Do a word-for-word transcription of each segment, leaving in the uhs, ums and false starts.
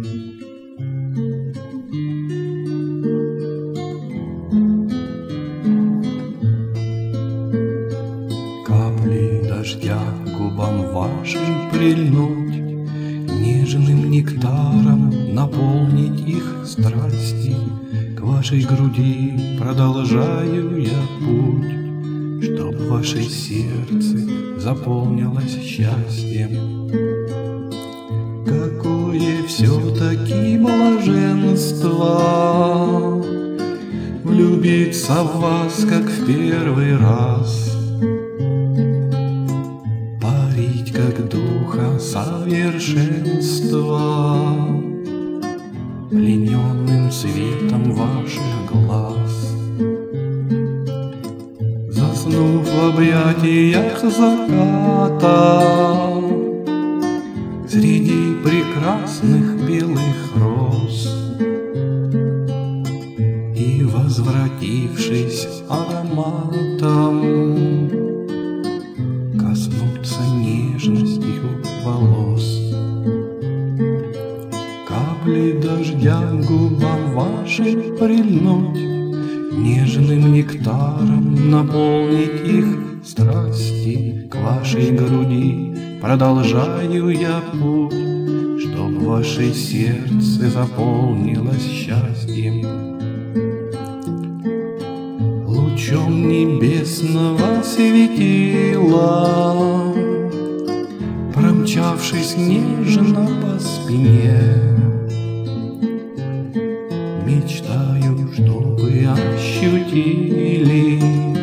Капли дождя к губам вашим прильнуть, нежным нектаром наполнить их страсти. К вашей груди продолжаю я путь, чтоб ваше сердце заполнилось счастьем. Какое все-таки блаженство влюбиться в вас, как в первый раз, парить, как духа совершенства, плененным светом ваших глаз. Заснув в объятиях заката, среди прекрасных белых роз, и возвратившись ароматом, коснуться нежностью волос. Капли дождя к губам вашим прильнуть, нежным нектаром наполнить их страсти. К вашей груди продолжаю я путь, чтоб ваше сердце заполнилось счастьем. Лучом небесного светила, промчавшись нежно по спине, мечтаю, чтобы ощутили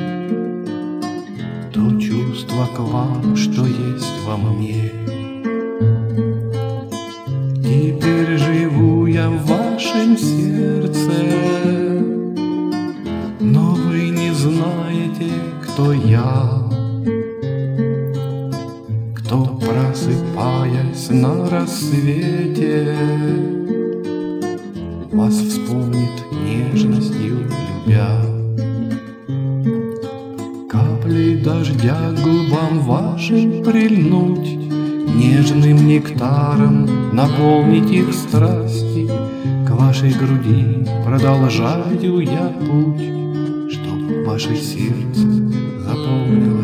то чувство к вам, что есть во мне. Теперь живу я в вашем сердце, но вы не знаете, кто я, кто, просыпаясь на рассвете, вас вспомнит нежностью любя. Капли дождя к губам вашим прильнуть, нежным нектаром наполнить их страсти. К вашей груди продолжаю я путь, чтоб ваше сердце заполнило